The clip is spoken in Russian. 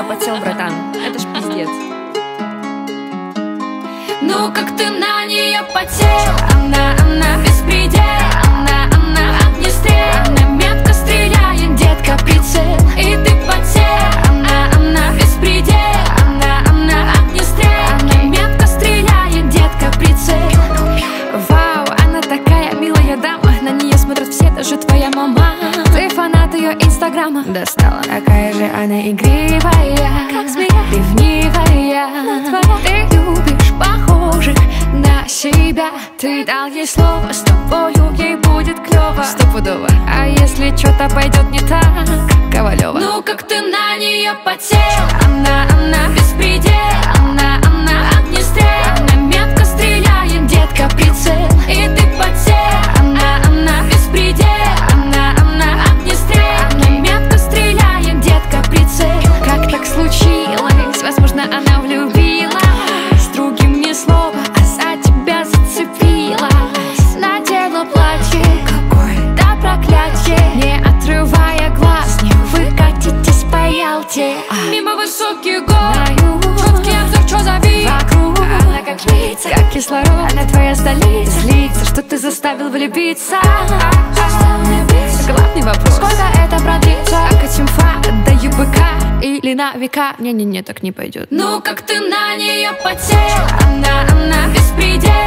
потел, братан. Это ж пиздец. Ну как ты на нее потел? Она беспредел. Она огнестрел. Она метко стреляет, детка, прицел. И ты потел. Она беспредел. Она огнестрел. Она метко стреляет, детка, прицел. Вау, она такая милая дама. На нее смотрят все, даже твоя мама. Ты фанат ее инстаграма. Достала. Такая же она игривая, как змея, ревнивая. Ты любишь похожих на себя. Ты дал ей слово, с тобою ей будет клево. Стопудово. А если что-то пойдет не так, Ковалева. Ну как ты на нее потел? Она беспредел. Она огнестрел. Она метко стреляет, детка, прицел. И ты потел. Она беспредел. Она огнестрел. Она метко стреляет, детка, прицел. Как так случилось? Возможно, она влюбилась. С другим ни слова, а за тебя зацепилась. Надела платье, какое-то проклятие. Не отрывая глаз, не выкатитесь по Ялте. мимо высоких гор. Знаю, Четкий обзор, чё зови. вокруг она как жрица, как кислород. Она твоя столица, злится, что ты заставил влюбиться. Главный вопрос: сколько это продлится? Как от симфа до ЮБК или на века? Не-не-не, так не пойдет. Ну как ты на нее потел? Она беспредел.